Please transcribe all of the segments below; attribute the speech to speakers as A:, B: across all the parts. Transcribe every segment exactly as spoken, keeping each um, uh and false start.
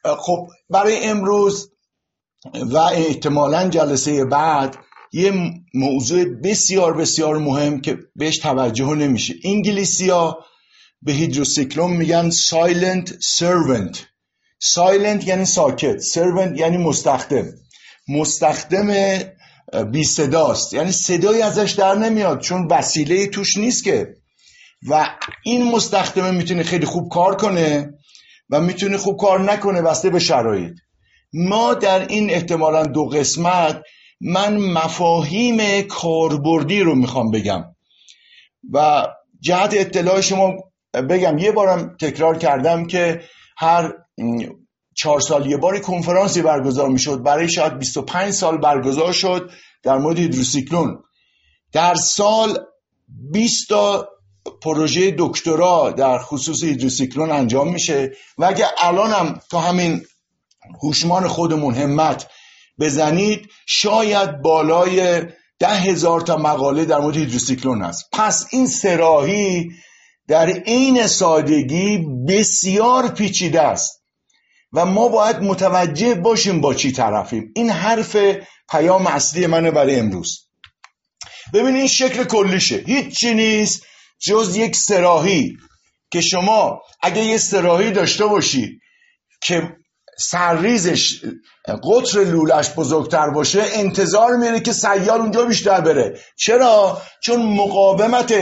A: خب برای امروز و احتمالاً جلسه بعد یه موضوع بسیار بسیار مهم که بهش توجه نمیشه. انگلیسی‌ها به هیدروسیکلون میگن silent servant. silent یعنی ساکت، servant یعنی مستخدم. مستخدم بی صداست، یعنی صدایی ازش در نمیاد چون وسیله توش نیست که. و این مستخدمه میتونه خیلی خوب کار کنه و میتونه خوب کار نکنه بسته به شرایط. ما در این احتمالاً دو قسمت من مفاهیم کاربردی رو میخوام بگم و جهت اطلاع شما بگم. یه بارم تکرار کردم که هر چهار سال یه باری کنفرانسی برگزار میشد، برای شاید بیست و پنج سال برگزار شد در مورد هیدروسیکلون. در سال بیست تا پروژه دکترا در خصوص هیدروسیکلون انجام میشه و اگه الان هم تو همین هوشمان خودمون همت بزنید شاید بالای ده هزار تا مقاله در مورد هیدروسیکلون هست. پس این سراحی در عین سادگی بسیار پیچیده است و ما باید متوجه باشیم با چی طرفیم. این حرف پیام اصلی منه برای امروز. ببینید این شکل کلیشه، هیچ چی نیست جز یک سراحی که شما اگه یه سراحی داشته باشی که سرریزش قطر لولش بزرگتر باشه انتظار میره که سیال اونجا بیشتر بره. چرا؟ چون مقاومت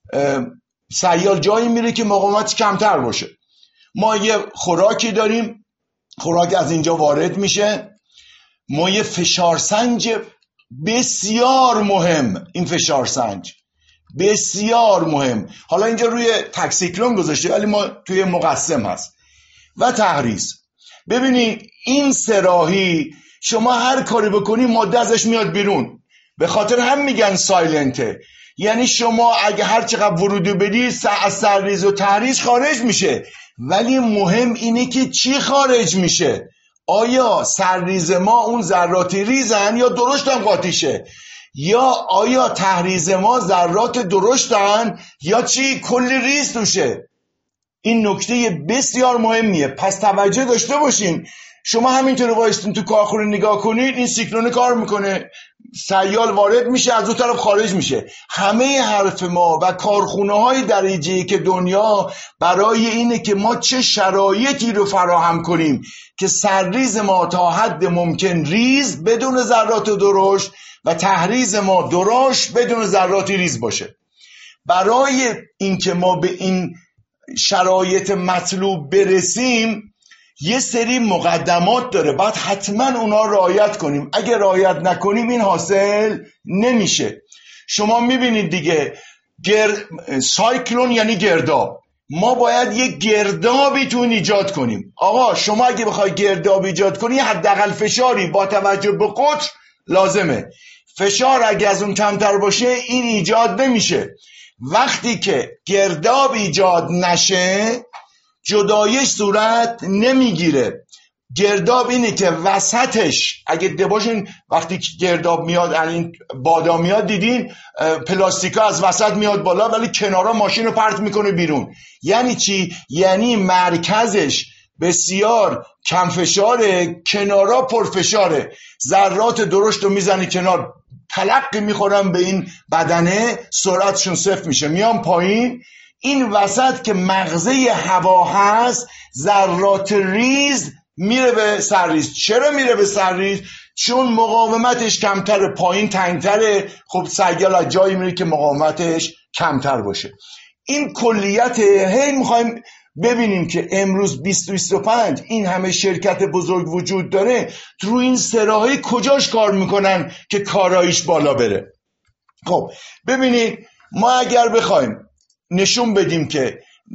A: سیال جایی میره که مقاومت کمتر باشه. ما یه خوراکی داریم، خوراک از اینجا وارد میشه، ما یه فشارسنج بسیار مهم، این فشارسنج بسیار مهم، حالا اینجا روی تکسیکلون گذاشته ولی ما توی مقسم هست، و تحریز. ببینید این سراحی شما هر کاری بکنی ماده ازش میاد بیرون، به خاطر هم میگن سایلنته. یعنی شما اگه هر چقدر ورودی بدی از سرریز و تحریز خارج میشه، ولی مهم اینه که چی خارج میشه. آیا سرریز ما اون ذراتی ریزن یا درشت هم قاطیشه، یا آیا تحریز ما ذرات درشتن یا چی کلی ریز توشه. این نکته بسیار مهمیه، پس توجه داشته باشین. شما همینطور وایستون تو کارخونه نگاه کنید، این سیکلون کار میکنه، سیال وارد میشه از اون طرف خارج میشه. همه حرف ما و کارخونه های درجه که دنیا برای اینه که ما چه شرایطی رو فراهم کنیم که سرریز ما تا حد ممکن ریز بدون ذرات درشت و تحریز ما درشت بدون ذرات ریز باشه. برای اینکه ما به این شرایط مطلوب برسیم یه سری مقدمات داره، باید حتما اونا رعایت کنیم. اگه رعایت نکنیم این حاصل نمیشه. شما میبینید دیگه گر... سایکلون یعنی گرداب. ما باید یه گردابی تو ایجاد کنیم. آقا شما اگه بخوای گرداب ایجاد کنی حداقل فشاری با توجه به قطر لازمه. فشار اگه از اون کمتر باشه این ایجاد نمیشه. وقتی که گرداب ایجاد نشه جدایش صورت نمیگیره. گرداب اینه که وسطش اگه دباشین وقتی گرداب میاد، این بادا میاد، دیدین پلاستیکا از وسط میاد بالا ولی کنارا ماشین رو پرت میکنه بیرون. یعنی چی؟ یعنی مرکزش بسیار کم فشاره، کنارا پرفشاره. ذرات درشت رو میزنی کنار، تلقی میخورن به این بدنه، سرعتشون صفر میشه، میان پایین. این وسط که مغزه هوا هست ذرات ریز میره به سرریز. چرا میره به سرریز؟ چون مقاومتش کمتره، پایین تنگتره. خب سیال از جایی میره که مقاومتش کمتر باشه. این کلیت. هی میخوایم ببینیم که امروز بیست و بیست و پنج این همه شرکت بزرگ وجود داره، تو این سراحی کجاش کار میکنن که کارایش بالا بره. خب ببینید ما اگر بخوایم نشون بدیم که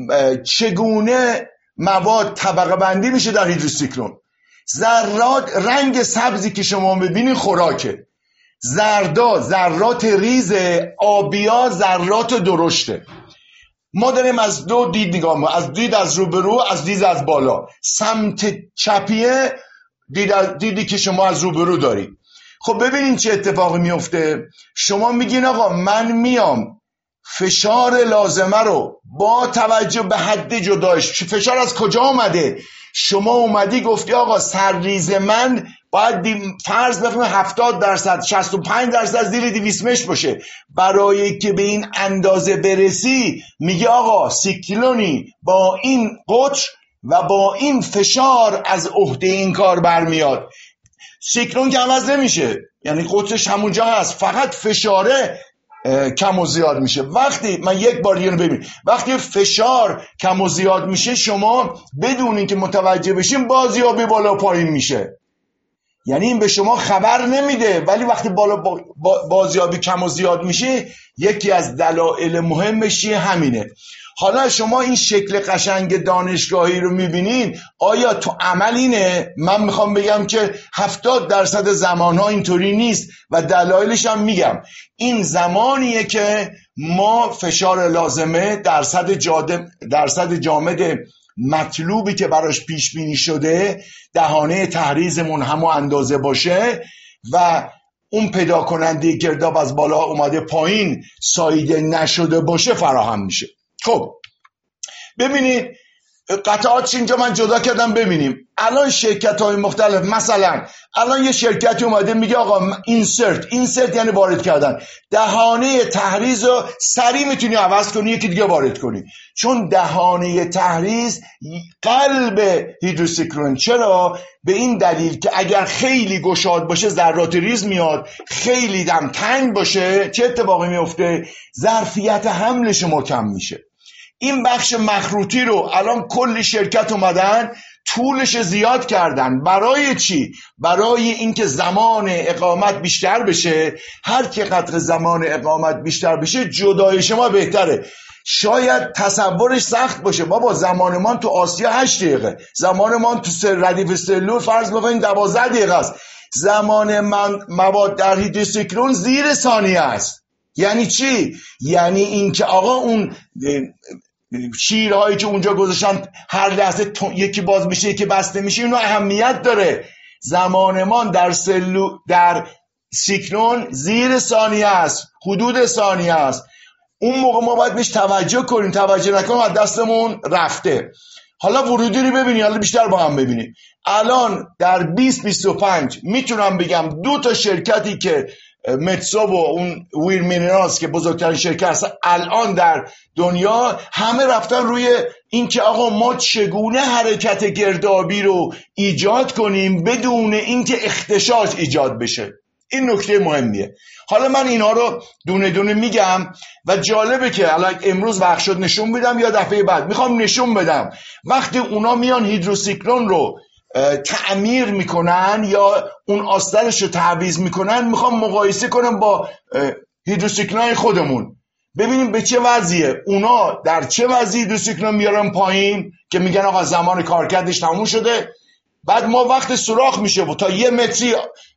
A: چگونه مواد طبقه بندی میشه در هیدروسیکلون، ذرات رنگ سبزی که شما میبینید خوراکه، زردا ذرات ریز، آبیا ذرات درشته. ما داریم از دو دید نگاه می‌کنیم، از دید از روبرو، از دید از بالا. سمت چپیه دید از دیدی که شما از روبرو دارید. خب ببینین چه اتفاقی میفته. شما میگین آقا من میام فشار لازمه رو با توجه به حد جدایش، فشار از کجا آمده؟ شما اومدی گفتی آقا سرریز من باید فرض بفهمه هفتاد درصد شصت و پنج درصد زیر دویست متر باشه. برای که به این اندازه برسی میگه آقا سیکلونی با این قطر و با این فشار از عهده این کار برمیاد. سیکلون که عوض نمیشه، یعنی قطرش همونجا هست، فقط فشاره کم و زیاد میشه. وقتی من یک بار اینو ببین، وقتی فشار کم و زیاد میشه شما بدون اینکه متوجه بشین بازیابی بالا پایین میشه، یعنی این به شما خبر نمیده، ولی وقتی بالا بازیابی کم و زیاد میشه یکی از دلایل مهمش همینه. حالا شما این شکل قشنگ دانشگاهی رو میبینین، آیا تو عمل اینه؟ من میخوام بگم که هفتاد درصد زمانها اینطوری نیست و دلایلش هم میگم. این زمانیه که ما فشار لازمه درصد جاده درصد جامد مطلوبی که براش پیش بینی شده دهانه تحریزمون همو اندازه باشه و اون پیدا کننده گرداب از بالا اومده پایین ساییده نشده باشه فراهم میشه. خب ببینید قطعات اینجا من جدا کردم. ببینیم الان شرکت های مختلف، مثلا الان یه شرکتی اومده میگه آقا اینسرت اینسرت یعنی وارد کردن، دهانه تحریز رو سریع میتونی عوض کنی یکی دیگه وارد کنی، چون دهانه تحریز قلب هیدروسیکلون. چرا؟ به این دلیل که اگر خیلی گشاد باشه ذرات ریز میاد، خیلی دم تنگ باشه چه اتفاقی میفته؟ ظرفیت حمل شما کم میشه. این بخش مخروطی رو الان کلی شرکت اومدن طولش زیاد کردن. برای چی؟ برای اینکه زمان اقامت بیشتر بشه. هر چقدر زمان اقامت بیشتر بشه جدای شما بهتره. شاید تصورش سخت باشه، بابا زمان ما تو آسیا هشت دقیقه، زمان ما تو ردیف سلول فرض بکنید دوازده دقیقه است. زمان من مواد در هیدروسیکلون زیر ثانیه است. یعنی چی؟ یعنی اینکه آقا اون شیرهایی که اونجا گذاشتن هر لحظه یکی باز میشه یکی بسته میشه، اینو اهمیت داره. زمان ما در سلول در سیکلون زیر ثانیه است، حدود ثانیه است. اون موقع ما باید بهش توجه کنیم، توجه نکنیم از دستمون رفته. حالا ورودی رو ببینید، حالا بیشتر با هم ببینید. الان در بیست بیست و پنج میتونم بگم دو تا شرکتی که متسو و اون ویر مینرالز که بزرگترین شرکت هست الان در دنیا، همه رفتن روی این که آقا ما چگونه حرکت گردابی رو ایجاد کنیم بدون اینکه اختشاش ایجاد بشه. این نکته مهمیه. حالا من اینا رو دونه دونه میگم و جالبه که الان امروز وقت شد نشون بدم یا دفعه بعد میخوام نشون بدم وقتی اونا میان هیدروسیکلون رو تعمیر میکنن یا اون آسترش رو تعویض میکنن، میخوام مقایسه کنم با هیدروسیکلون خودمون، ببینیم به چه وضعیه. اونا در چه وضعی هیدروسیکلون میارن پایین که میگن آقا زمان کارکردش تموم شده، بعد ما وقت سوراخ میشه و تا یه متری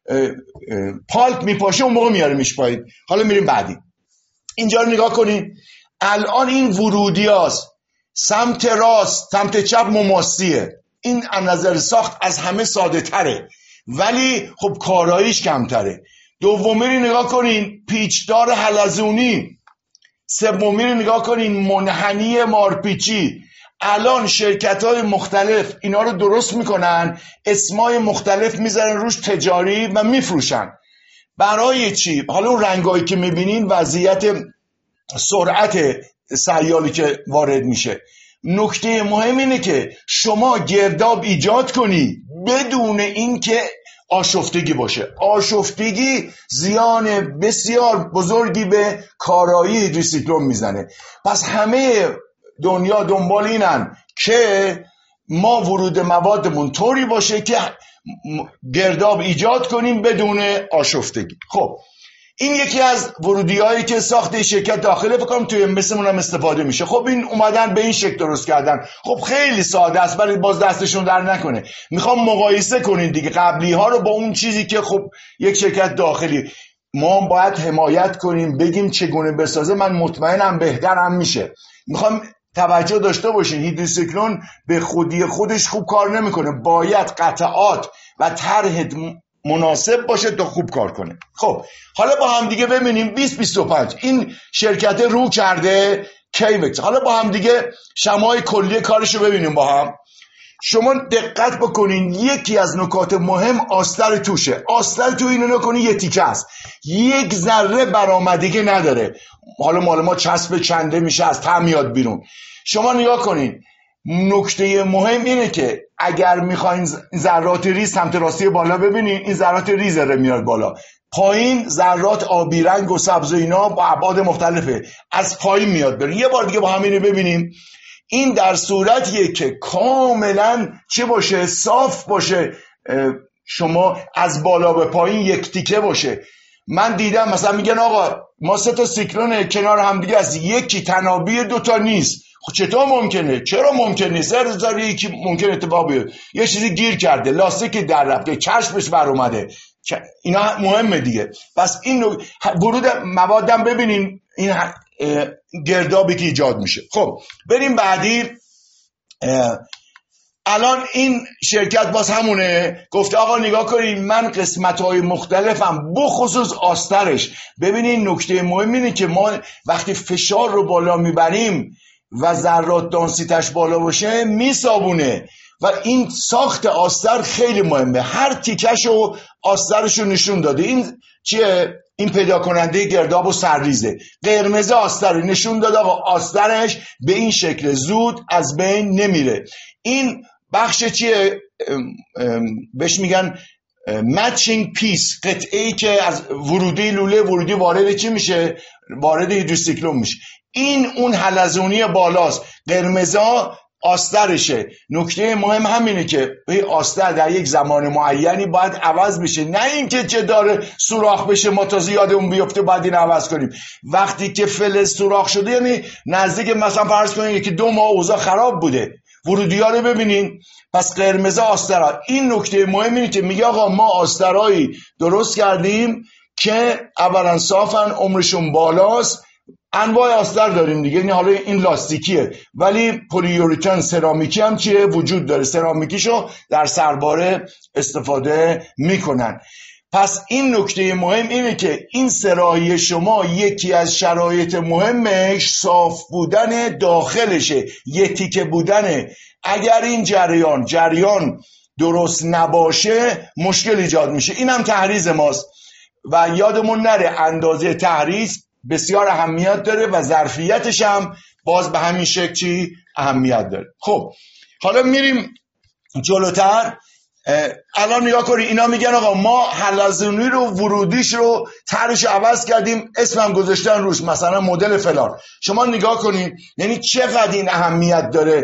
A: پالپ میپاشه اون موقع میاریمش پایین. حالا میریم بعدی. اینجا رو نگاه کنین. الان این ورودی هاست، سمت راست سمت چپ مماسیه. این از نظر ساخت از همه ساده تره ولی خب کاراییش کمتره. دومی رو نگاه کنین، پیچدار حلزونی. سومی رو نگاه کنین، منحنی مارپیچی. الان شرکت های مختلف اینا رو درست میکنن، اسمای مختلف میذارن روش تجاری و میفروشن. برای چی؟ حالا اون رنگایی که میبینین وضعیت سرعت سیالی که وارد میشه. نکته مهم اینه که شما گرداب ایجاد کنی بدون اینکه آشفتگی باشه. آشفتگی زیان بسیار بزرگی به کارایی هیدروسیکلون میزنه. پس همه دنیا دنبال اینن که ما ورود موادمون طوری باشه که گرداب ایجاد کنیم بدون آشفتگی. خب این یکی از ورودی هایی که ساخت شرکت داخله فکرم توی امبسمون هم استفاده میشه. خب این اومدن به این شکل درست کردن. خب خیلی ساده است ولی باز دستشون در نکنه. میخوام مقایسه کنین دیگه قبلی ها رو با اون چیزی که خب یک شرکت داخلی. ما باید حمایت کنیم بگیم چگونه بسازه. من مطمئنم بهترم میشه. میخوام توجه داشته باشین هیدروسیکلون به خودی خودش خوب کار نمیکنه، باید قطعات و طرح مناسب باشه تا خوب کار کنه. خب حالا با هم دیگه ببینیم بیست بیست و پنج این شرکت رو کرده کیوکس. حالا با هم دیگه شمای کلی کارشو ببینیم با هم. شما دقت بکنین یکی از نکات مهم آستر توشه. آستر تو اینو نکنین یه تیکه است، یک ذره برآمدگی نداره. حالا مال ما چسب چنده میشه از ته میاد بیرون. شما نگاه کنین، نکته مهم اینه که اگر میخواین ذرات ریز سمت راستی بالا ببینین، این ذرات ریز ره میاد بالا، پایین ذرات آبی رنگ و سبز و اینا با ابعاد مختلفه از پایین میاد بریم. یه بار دیگه با همین رو ببینیم. این در صورتیه که کاملا چه باشه؟ صاف باشه، شما از بالا به پایین یک تیکه باشه. من دیدم مثلا میگن آقا ما سه تا سیکلون کنار هم دیگه از یکی تنابی دوتا نیست. خب چطور ممکنه؟ چرا ممکن نیست؟ هر هزار یکی ممکن اتفاق بیفته، یه چیزی گیر کرده، لاستیک در رفته، چشمش بر اومده، اینا مهمه دیگه. پس این ورود موادم ببینین این گردابی که ایجاد میشه. خب بریم بعدی. الان این شرکت باز همونه، گفته آقا نگاه کنید من قسمت‌های مختلفم بخصوص آسترش. ببینید نکته مهم اینه که ما وقتی فشار رو بالا میبریم و ذرات دانسیتش بالا باشه میسابونه و این ساخت آستر خیلی مهمه. هر تیکش و آسترش رو نشون داده. این چیه؟ این پیدا کننده گرداب و سرریزه. قرمز آستر رو نشون داده آقا آسترش به این شکل زود از بین نمیره. این بخش چیه؟ بهش میگن مچینگ پیس، قطعه ای که از ورودی لوله ورودی وارد چی میشه؟ وارد هیدروسیکلون میشه. این اون حلزونی بالاست، قرمزا آسترشه. نکته مهم همینه که به آستر در یک زمان معینی باید عوض بشه، نه اینکه چه داره سوراخ بشه ما تا زیاد اون بیفته باید این عوض کنیم. وقتی که فلز سوراخ شده یعنی نزدیک مثلا فرض کنید یکی دو ماه اوضاع خراب بوده، ورودی ها رو ببینین. پس قرمز آسترها. این نکته مهم اینه که میگه آقا ما آسترهایی درست کردیم که اولا صافن، عمرشون بالاست. انواع آستر داریم دیگه، یعنی حالا این لاستیکیه ولی پلیوریتن سرامیکی هم چیه وجود داره، سرامیکیشو در سرباره استفاده میکنن. پس این نکته مهم اینه که این سراحی شما یکی از شرایط مهمش صاف بودن داخلشه، یه تیکه بودنه. اگر این جریان جریان درست نباشه مشکل ایجاد میشه. این هم تحریز ماست و یادمون نره اندازه تحریز بسیار اهمیت داره و ظرفیتش هم باز به همین شکلی اهمیت داره. خب حالا میریم جلوتر. الان نگاه کنید اینا میگن آقا ما حلزونی رو ورودیش رو طرحش عوض کردیم، اسمم گذاشتن روش مثلا مدل فلان. شما نگاه کنید یعنی چقدر این اهمیت داره.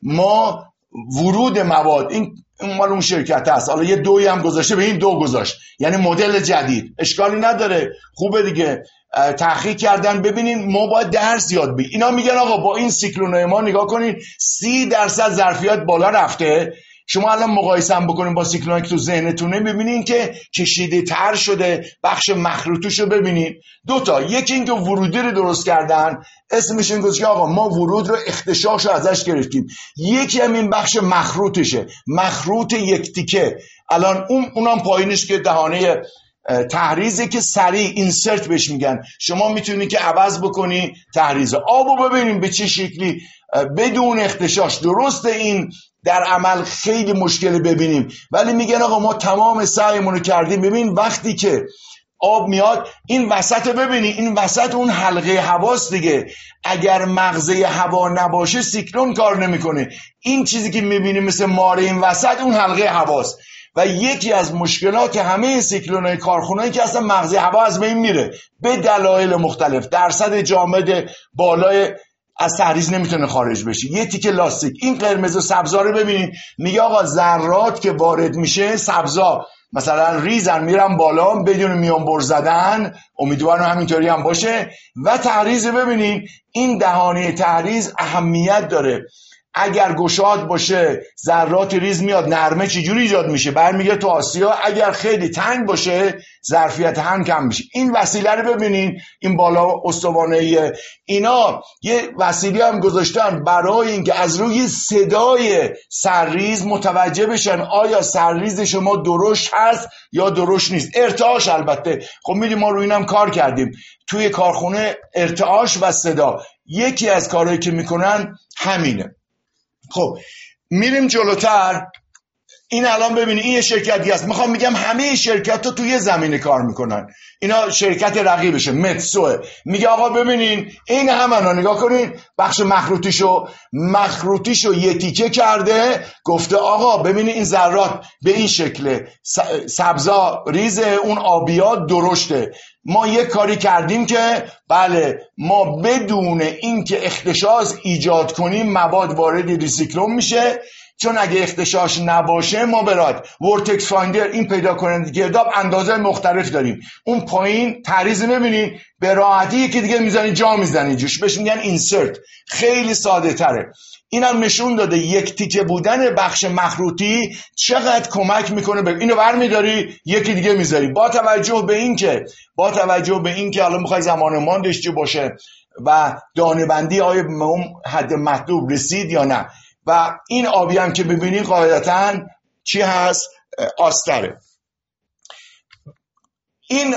A: ما ورود مواد این مال اون شرکت هست، حالا یه دوی هم گذاشته به این دو گذاشت یعنی مدل جدید، اشکالی نداره، خوبه دیگه. تحقیق کردن ببینین ما باید درس یاد بگیریم. اینا میگن آقا با این سیکلونای ما نگاه کنین سی درصد ظرفیت بالا رفته. شما الان مقایسه هم بکنین با سیکلونایی که تو ذهنتونه ببینین که کشیده تر شده. بخش مخروطش رو ببینین دوتا، یکی این که ورودی رو درست کردن اسمش این گذاشت که آقا ما ورود رو اختشاش رو ازش گرفتیم، یکی هم این بخش مخروطشه، مخروط یک تیکه. الان اون اونم پایینش که دهانه تحریزه که سریع اینسرت بهش میگن، شما میتونی که عوض بکنی تحریز آبو ببینیم به چه شکلی بدون اختشاش. درسته این در عمل خیلی مشکل ببینیم ولی میگن آقا ما تمام سعیمون رو کردیم. ببین وقتی که آب میاد این وسط ببینی، این وسط اون حلقه هواست دیگه. اگر مغزه هوا نباشه سیکلون کار نمیکنه. این چیزی که میبینیم مثل ماره این وسط اون حلقه هواست و یکی از مشکلات همه سیکلون‌های کارخونه‌ای که اصلا مغزه هوا از بین میره به دلایل مختلف. درصد جامد بالای از تحریز نمیتونه خارج بشه، یه تیکه لاستیک. این قرمز و سبزا رو ببینید، میگه آقا ذرات که وارد میشه سبزا مثلا ریزن میرن بالا بدون میانبر زدن، امیدوارم همینطوری هم باشه. و تحریز ببینید، این دهانه تحریز اهمیت داره. اگر گشاد باشه ذرات ریز میاد، نرمه چجوری ایجاد میشه؟ برمیگه تو آسیا. اگر خیلی تنگ باشه ظرفیت هم کم میشه. این وسیله رو ببینین، این بالا استوانه‌ای اینا یه وسیله هم گذاشتن برای اینکه از روی صدای سرریز متوجه بشن آیا سرریز شما درشت هست یا درشت نیست. ارتعاش البته خب میدیم ما روی اینم کار کردیم توی کارخونه. ارتعاش و صدا یکی از کارهایی که میکنن همینه. خب میریم جلوتر. این الان ببینید این یه شرکتی هست، میخوام میگم همه شرکت ها توی یه زمینه کار میکنن. اینا شرکت رقیبشه، متسوه. میگه آقا ببینین این همنا نگاه کنین، بخش مخروطیشو مخروطیشو یه تیکه کرده، گفته آقا ببینین این ذرات به این شکله، سبزا ریزه، اون آبیا درشته. ما یک کاری کردیم که بله ما بدون اینکه اختشاش ایجاد کنیم مواد وارد ریسیکلون میشه، چون اگه اختشاش نباشه ما برات ورتکس فایندر این پیدا کننده گرداب اندازه مختلف داریم. اون پایین تعریض میبینین به راحتی یکی دیگه میزنی جا میزنی جوش، بهش میگن اینسرت. خیلی ساده تره. اینم نشون داده یک تیکه بودن بخش مخروطی چقدر کمک میکنه. به اینو برمیداری یکی دیگه میذاری، با توجه به این که با توجه به این که حالا میخوای زمان ماندش چی باشه و دانه بندی آیا به اون حد مطلوب رسید یا نه. و این آبی هم که ببینید قاعدتاً چی هست؟ آستره. این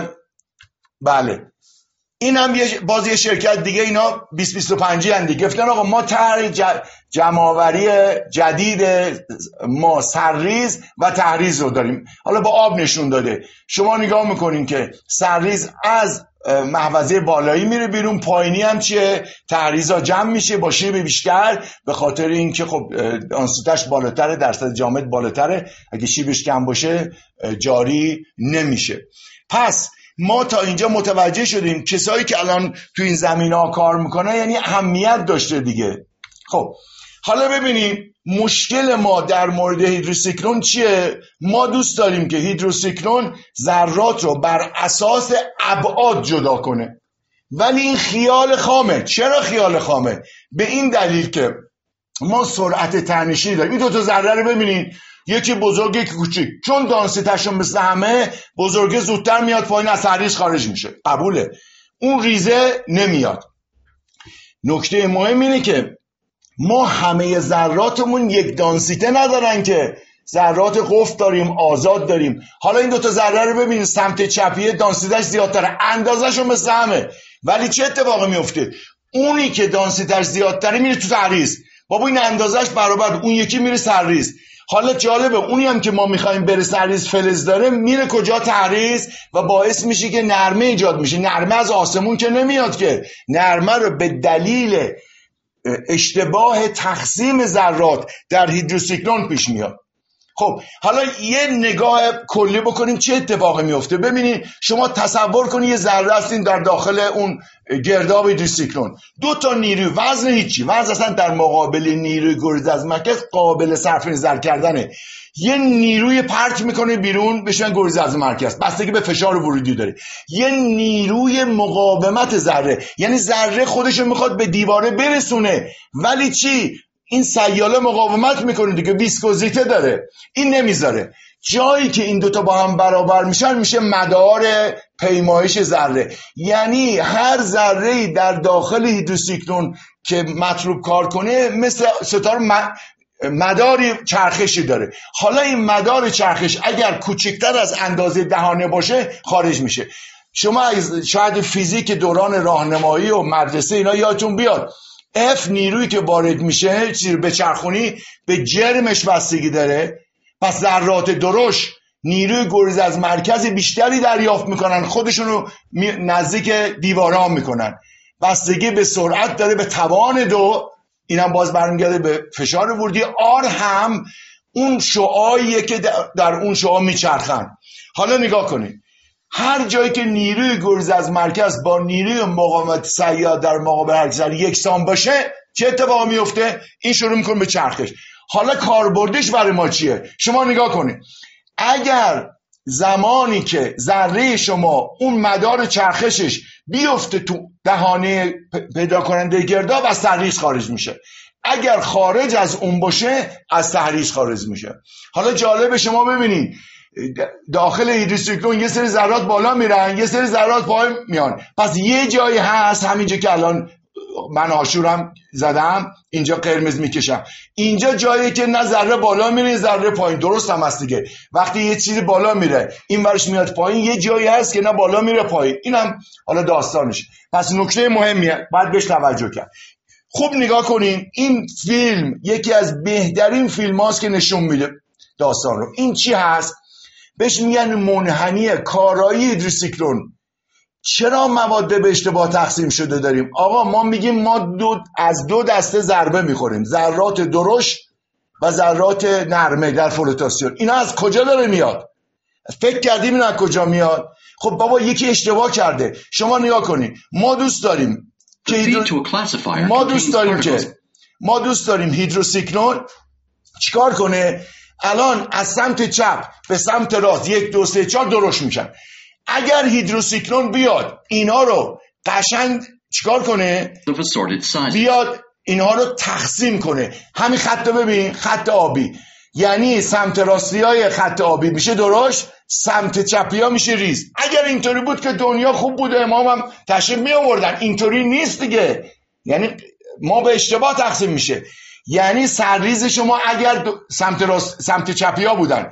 A: بله این هم باز یه شرکت دیگه، اینا بیست بیست و پنج هن دیگه، گفتن آقا ما طرح جمع‌آوری جدید ما سرریز و تحریز رو داریم. حالا با آب نشون داده. شما نگاه میکنین که سرریز از محوزه بالایی میره بیرون، پایینی هم چیه؟ تحریزا جمع میشه با شیب بیشتر، به خاطر اینکه خب آنسیتش بالاتره، درصد جامد بالاتره، اگه شیبش کم باشه جاری نمیشه. پس ما تا اینجا متوجه شدیم کسایی که الان تو این زمینه ها کار میکنن یعنی اهمیت داشته دیگه. خب حالا ببینیم مشکل ما در مورد هیدروسیکلون چیه؟ ما دوست داریم که هیدروسیکلون ذرات رو بر اساس ابعاد جدا کنه، ولی این خیال خامه. چرا خیال خامه؟ به این دلیل که ما سرعت تنشی داریم. این دو تا ذره رو ببینید، یکی بزرگ یکی کوچیک، چون دانسیتشون مثل همه، بزرگه زودتر میاد پایین، از تحریز خارج میشه، قبوله، اون ریزه نمیاد. نکته مهم اینه که ما همه ذراتمون یک دانسیته ندارن، که ذرات قفل داریم، آزاد داریم. حالا این دوتا ذره رو ببینید، سمت چپیه دانسیتش زیادتره، اندازه‌شون مثل همه، ولی چه اتفاقی میفته؟ اونی که دانسیتش زیادتره میره تو تحریز، بابا این اندازهش برابر، اون یکی میره سرریز. حالا جالبه اونی هم که ما میخوایم بره سرریز فلز داره میره کجا؟ تحریز، و باعث میشه که نرمه ایجاد میشه. نرمه از آسمون که نمیاد، که نرمه رو به دلیل اشتباه تقسیم ذرات در هیدروسیکلون پیش میاد. خب حالا یه نگاه کلی بکنیم چه اتفاقی میفته. ببینید شما تصور کنید یه ذره هستین در داخل اون گرداب هیدروسیکلون، دو تا نیروی، وزن هیچی، وزن اصلا در مقابل نیروی گریز از مرکز قابل صرف نظر کردنه. یه نیروی پرت میکنه بیرون، بهش میگن گریز از مرکز، بستگی به فشار ورودی داره. یه نیروی مقاومت ذره، یعنی ذره خودشو میخواد به دیواره برسونه، ولی چی؟ این سیاله مقاومت میکنه دیگه، ویسکوزیته داره، این نمیذاره. جایی که این دوتا با هم برابر میشن میشه مدار پیمایش ذره. یعنی هر ذره‌ای در داخل هیدروسیکلون که مطلوب کار کنه مثل ستاره مداری چرخشی داره. حالا این مدار چرخش اگر کوچکتر از اندازه دهانه باشه خارج میشه. شما شاید فیزیک دوران راهنمایی و مدرسه اینا یادتون بیاد، F نیرویی که وارد میشه چیزی به چرخونی به جرمش بستگی داره. پس ذرات درشت نیروی گریز از مرکز بیشتری دریافت میکنن، خودشونو نزدیک دیوارا میکنن. بستگی به سرعت داره، به توان دو، اینم باز برمیگرده به فشار ورودی. آر هم اون شعاعیه که در اون شعاع میچرخن. حالا نگاه کنید، هر جایی که نیروی گریز از مرکز با نیروی مقاومت سیار در مقابل حرکت یکسان باشه چه اتفاقی میفته؟ این شروع میکنه به چرخش. حالا کاربردش برای ما چیه؟ شما نگاه کنید، اگر زمانی که ذره شما اون مدار چرخشش بیفته تو دهانه پیدا کننده گرداب، از تحریز خارج میشه. اگر خارج از اون باشه از تحریز خارج میشه. حالا جالب شما ببینید، داخل هیدروسیکلون یه سری ذرات بالا میرن، یه سری ذرات پایین میان. پس یه جایی هست، همینجا که الان من آشورم زدم اینجا قرمز میکشم، اینجا جایی که نه ذره بالا میره ذره پایین. درست هم هست دیگه، وقتی یه چیزی بالا میره این ورش میاد پایین، یه جایی هست که نه بالا میره پایین. اینم حالا داستانش. پس نکته مهمیه، باید بهش توجه کرد. خوب نگاه کنین، این فیلم یکی از بهترین فیلم هاست که نشون میده داستان رو. این چی هست؟ بهش میگن منحنی کارایی هیدروسیکلون. چرا مواد به اشتباه تقسیم شده داریم؟ آقا ما میگیم ما دو از دو دسته ضربه میخوریم، ذرات درشت و ذرات نرمه در فلوتاسیون. اینا از کجا داره میاد؟ فکر کردیم اینا از کجا میاد؟ خب بابا یکی اشتباه کرده. شما نگاه کنید، ما دوست داریم که هیدرو... ما دوست داریم که ما دوست داریم هیدروسیکلون چیکار کنه؟ الان از سمت چپ به سمت راست یک دو سه چهار درشت میشن. اگر هیدروسیکلون بیاد اینا رو قشنگ چیکار کنه؟ بیاد اینها رو تقسیم کنه. همین خط رو ببین، خط آبی، یعنی سمت راستی های خط آبی میشه درشت، سمت چپی ها میشه ریز. اگر اینطوری بود که دنیا خوب بوده، امام هم تشریف می آوردن. اینطوری نیست دیگه، یعنی ما به اشتباه تقسیم میشه. یعنی سرریز شما اگر سمت راست سمت چپی ها بودن،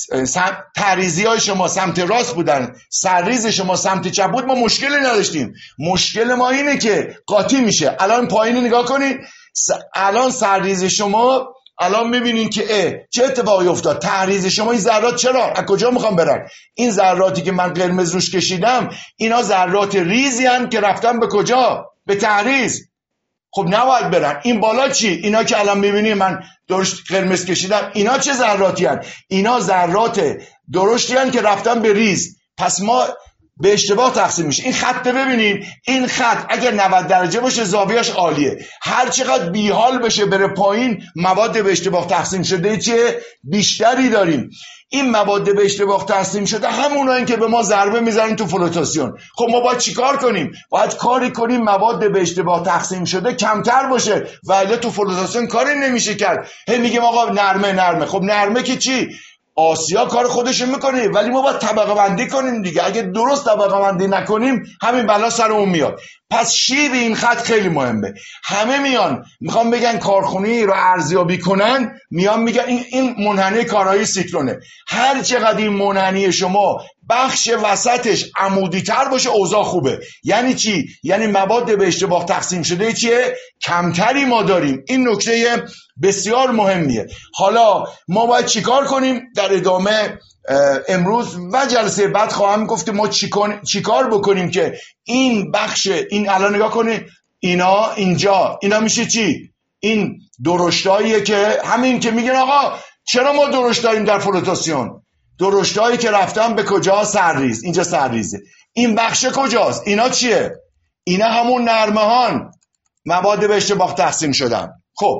A: تریزی های شما سمت راست بودن، سرریز شما سمت چپ بود، ما مشکلی نداشتیم. مشکل ما اینه که قاطی میشه. الان پایین نگاه کنید، الان سرریز شما الان میبینین که اه چه اتفاقی افتاد. تحریز شما این ذرات چرا از کجا میخوام برن؟ این ذراتی که من قرمز روش کشیدم اینا ذرات ریزی هن که رفتن به کجا؟ به تحریز. خب نباید برن. این بالا چی؟ اینا که الان میبینی من درشت قرمز کشیدم، اینا چه ذراتی هن؟ اینا ذرات درشتی هن که رفتن به ریز. پس ما به اشتباه تقسیم میشه. این خط ببینین، این خط اگر نود درجه باشه زاویه‌اش عالیه، هر چقدر بیحال بشه بره پایین مواد به اشتباه تقسیم شده چه بیشتری داریم. این مواد به اشتباه تقسیم شده همونایی که به ما ضربه میزنن تو فلوتاسیون. خب ما باید چیکار کنیم؟ باید کاری کنیم مواد به اشتباه تقسیم شده کمتر باشه، ولی تو فلوتاسیون کاری نمیشه کرد. هی میگیم آقا نرمه نرمه. خب نرمه که چی؟ آسیا کار خودشون میکنه، ولی ما باید طبقه بندی کنیم دیگه. اگه درست طبقه بندی نکنیم همین بلا سرمون میاد. پس شیب این خط خیلی مهمه. همه میان میخوام بگن کارخونه‌ای رو ارزیابی کنن، میان میگن این این منحنی کارایی سیکلونه. هر چقدر این منحنی شما بخش وسطش عمودی تر باشه اوضاع خوبه. یعنی چی؟ یعنی مواد به اشتباه تقسیم شده چیه؟ کمتری ما داریم. این نکته بسیار مهمیه. حالا ما باید چیکار کنیم؟ در ادامه امروز و جلسه بعد خواهم گفت ما چیکار بکنیم که این بخش، این الان نگاه کنید، اینا اینجا اینا میشه چی؟ این درشتاییه که همین که میگن آقا چرا ما درشت داریم در فلوتاسیون؟ درشتایی که رفتن به کجا؟ سرریز. اینجا سرریزه. این بخش کجاست؟ اینا چیه؟ اینا همون نرمهان مواد به اشتباه تقسیم شدن. خب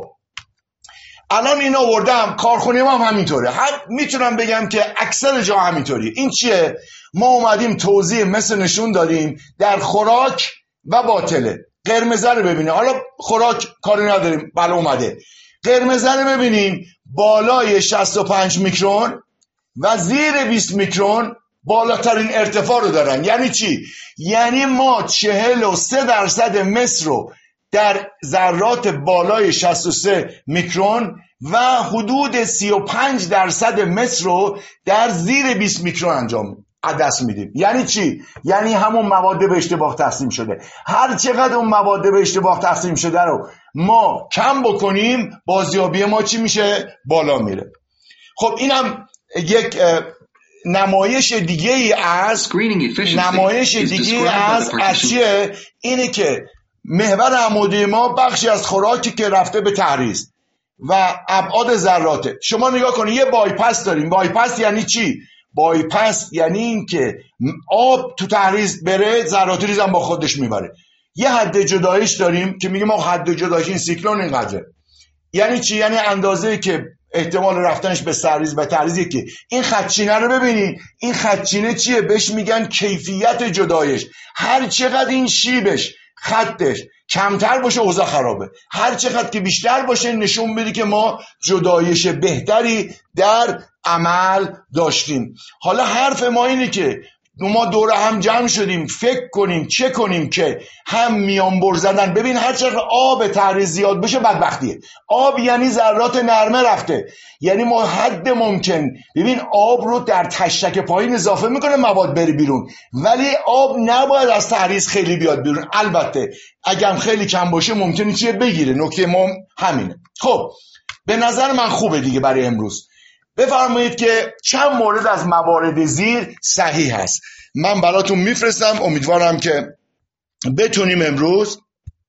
A: الان این آوردم، کارخونه ما هم همینطوره. هر میتونم بگم که اکثر جا همینطوریه. این چیه؟ ما اومدیم توضیح مثل نشون دادیم در خوراک و باطله. قرمزه رو ببینید. حالا خوراک کاری نداریم، بله اومده. قرمزه رو ببینین، بالای شصت و پنج میکرون و زیر بیست میکرون بالاترین ارتفاع رو دارن. یعنی چی؟ یعنی ما چهل و سه درصد مس رو در ذرات بالای شصت و سه میکرون و حدود سی و پنج درصد مس رو در زیر بیست میکرون انجام دست میدیم. یعنی چی؟ یعنی همون مواد به اشتباه تقسیم شده. هر چقدر اون مواد به اشتباه تقسیم شده رو ما کم بکنیم، بازیابی ما چی میشه؟ بالا میره. خب اینم یک نمایش دیگه ای از نمایش دیگه ای از از چیه؟ اینه که محور عمودی ما بخشی از خوراکی که رفته به تحریز و ابعاد ذراته. شما نگاه کنید یه بایپاس داریم. بایپاس یعنی چی؟ بایپاس یعنی این که آب تو تحریز بره، ذرات ریز هم با خودش میبره. یه حد جدایش داریم که میگیم ما حد جدایش این سیکلون اینقدره. یعنی چی؟ یعنی اندازه‌ای که احتمال رفتنش به سرریز و تحریزی که این خطچینه رو ببینید. این خطچینه چیه؟ بهش میگن کیفیت جدایش. هر چقدر این شیبش خطش کمتر باشه اوضاع خرابه، هر چقدر که بیشتر باشه نشون میده که ما جدایش بهتری در عمل داشتیم. حالا حرف ما اینه که ما دور هم جمع شدیم فکر کنیم چه کنیم که هم میانبر زدن. ببین هر چقدر آب تحریز زیاد بشه بدبختیه. آب یعنی ذرات نرمه رفته، یعنی ما حد ممکن ببین آب رو در تشک پایین اضافه میکنه مواد بری بیرون، ولی آب نباید از تحریز خیلی بیاد بیرون. البته اگرم خیلی کم باشه ممکنه چیه بگیره. نکته ما همینه. خب به نظر من خوبه دیگه برای امروز. بفرمایید که چند مورد از موارد زیر صحیح هست. من براتون میفرستم، امیدوارم که بتونیم امروز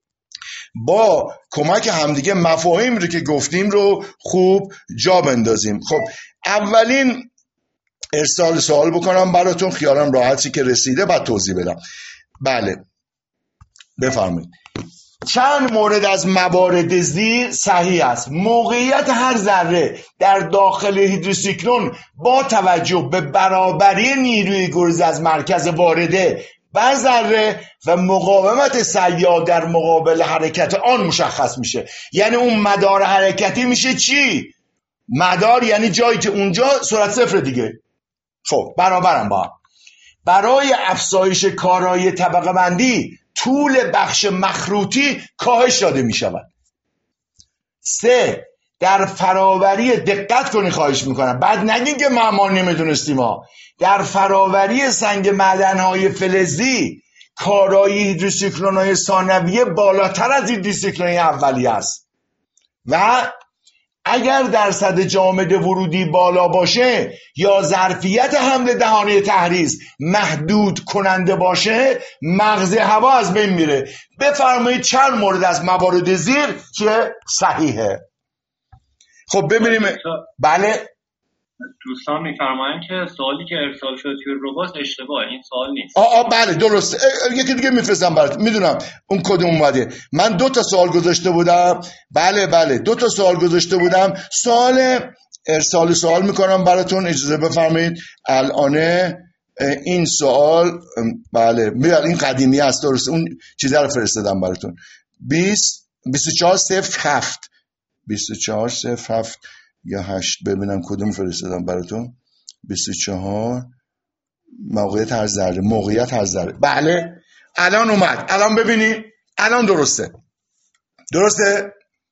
A: با کمک همدیگه مفاهیم رو که گفتیم رو خوب جا بندازیم. خب اولین ارسال سوال بکنم براتون، خیالم راحتی که رسیده بعد توضیح بدم. بله بفرمایید. چند مورد از موارد زیر صحیح است. موقعیت هر ذره در داخل هیدروسیکلون با توجه به برابری نیروی گریز از مرکز وارده بر ذره و مقاومت سیار در مقابل حرکت آن مشخص میشه. یعنی اون مدار حرکتی میشه چی؟ مدار یعنی جایی که اونجا سرعت صفر دیگه. خب برابرم با هم. برای افزایش کارایی طبقه بندی طول بخش مخروطی کاهش داده می شود. سه، در فراوری دقت کنی خواهش میکنم، بعد نگین که ما ما نمیدونستیم ها. در فراوری سنگ معدنهای فلزی کارایی هیدروسیکلون‌های ثانویه بالاتر از هیدروسیکلون‌های اولیه است و اگر درصد جامد ورودی بالا باشه یا ظرفیت حمل دهانه تحریز محدود کننده باشه مغز هوا از بین میره. بفرمایید چند مورد از موارد زیر که صحیحه. خب ببینیم. بله
B: دوستان میفرمایند که سوالی که ارسال شده توی ربات اشتباهه، این سوال نیست.
A: آ آ بله درسته. یکی دیگه میفرستم برات، میدونم اون کد اومده. من دو تا سوال گذاشته بودم. بله بله دو تا سوال گذاشته بودم. سوال ارسال سوال میکنم براتون، اجازه بفرمایید. الان این سوال بله میاد، این قدیمی است درسته، اون چیزا رو فرستادم براتون. بیست بیست و چهار صفر هفت بیست و چهار صفر هفت یا هشت، ببینم کدوم فرستادم براتون. بیست و چهار موقعیت هر ذره موقعیت هر ذره بله الان اومد. الان ببینید الان درسته درسته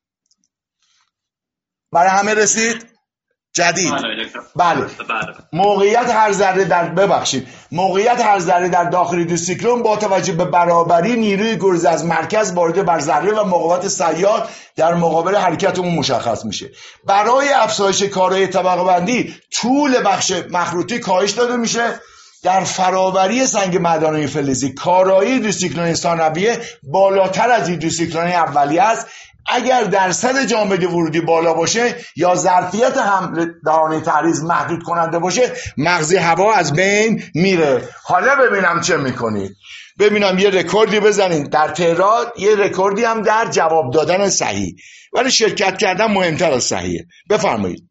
A: برای همه رسید جدید. بله موقعیت هر ذره در ببخشید موقعیت هر ذره در داخل هیدروسیکلون با توجه به برابری نیروی گریز از مرکز وارد بر ذره و مقاومت سیار در مقابل حرکت اون مشخص میشه. برای افزایش کارایی طبقه بندی طول بخش مخروطی کاهش داده میشه. در فراوری سنگ معدنی فلزی کارایی هیدروسیکلون ثانویه بالاتر از هیدروسیکلون اولیه است. اگر درصد جامد ورودی بالا باشه یا ظرفیت حمل دهانه تحریز محدود کننده باشه مغز هوا از بین میره. حالا ببینم چه میکنید. ببینم یه رکوردی بزنید در تهران، یه رکوردی هم در جواب دادن صحیح، ولی شرکت کردن مهمتر از صحیحه. بفرمایید.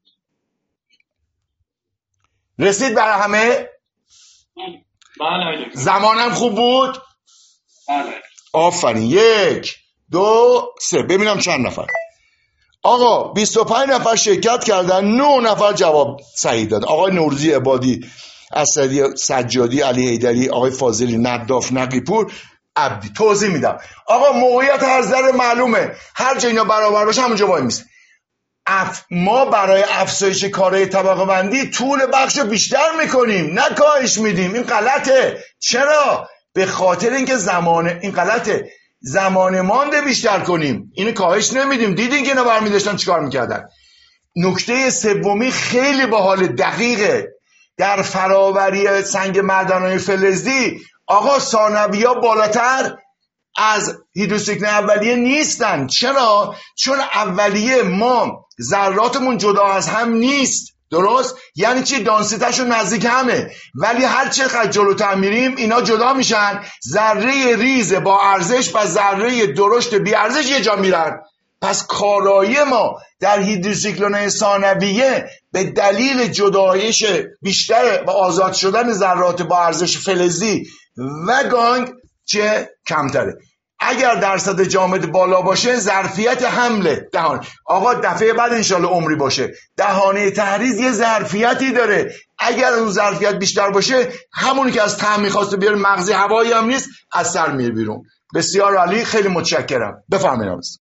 A: رسید برای همه؟
B: بله.
A: زمانم خوب بود؟
B: بله.
A: آفرین. یک دو سه. ببینم چند نفر. آقا بیست و پنج نفر شرکت کردن، نه نفر جواب صحیح داد. آقای نوروزی عبادی، اسدی سجادی، علی حیدری، آقای فاضلی، نداف، نقیپور، عبدی. توضیح میدم. آقا موقعیت هر ذره معلومه، هر جا اینا برابر باشه همونجا وای میسه. اف ما برای افزایش کارایی طبقه بندی طول بخش بیشتر میکنیم نه کاهش میدیم. این غلطه. چرا؟ به خاطر اینکه زمان این غلطه زمان مانده بیشتر کنیم، اینو کاهش نمیدیم. دیدین که اینا برمی داشتن چیکار میکردن. نکته سومی خیلی باحال دقیقه. در فراوری سنگ معدنی فلزی آقا ثانویه‌ها بالاتر از هیدروسیکلون اولیه نیستن. چرا؟ چون اولیه ما ذراتمون جدا از هم نیست. درست؟ یعنی چی؟ دانسیتهشون نزدیک همه، ولی هر چقدر جلوتر میریم اینا جدا میشن. ذره ریز با ارزش و ذره درشت بی ارزش یه جا میرن. پس کارایی ما در هیدروسیکلون ثانویه به دلیل جدایش بیشتر و آزاد شدن ذرات با ارزش فلزی و گانگ چه کمتره. اگر درصد جامد بالا باشه ظرفیت حمله دهان. آقا دفعه بعد انشالله عمری باشه، دهانه تحریز یه ظرفیتی داره، اگر اون ظرفیت بیشتر باشه همونی که از ته میخواسته بیاره مغزی هوایی هم نیست، از سر میره بیرون. بسیار عالی، خیلی متشکرم. بفرمایید.